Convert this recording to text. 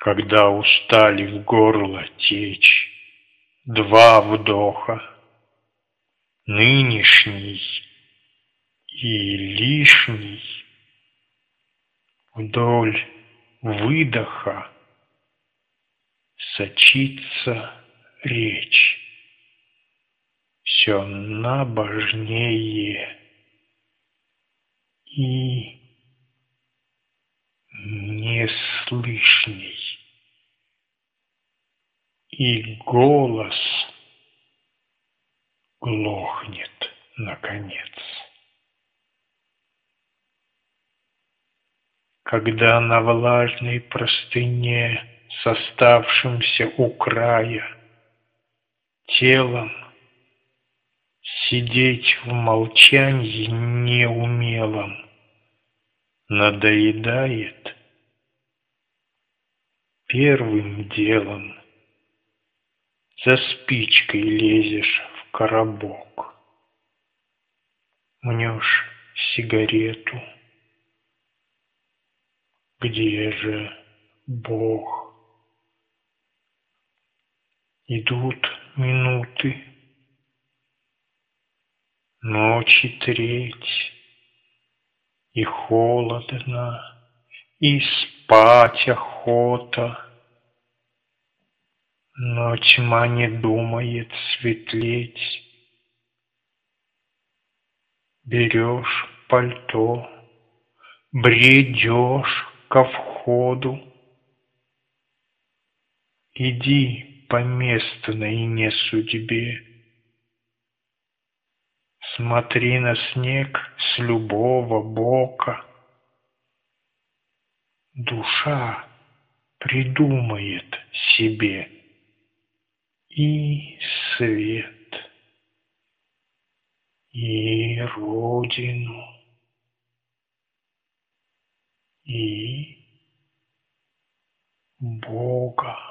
Когда устали в горло течь два вдоха, нынешний и лишний, вдоль выдоха сочится речь, все набожнее и неслышней. И голос глохнет, наконец. Когда на влажной простыне, с оставшимся у края телом, сидеть в молчанье неумелом надоедает, первым делом за спичкой лезешь в коробок, мнешь сигарету. Где же Бог? Идут минуты, ночи треть, и холодно, и спать охота. Но тьма не думает светлеть. Берешь пальто, бредешь ко входу. Иди по местной несудьбе. Смотри на снег с любого бока. Душа придумает себе и свет, и родину, и Бога.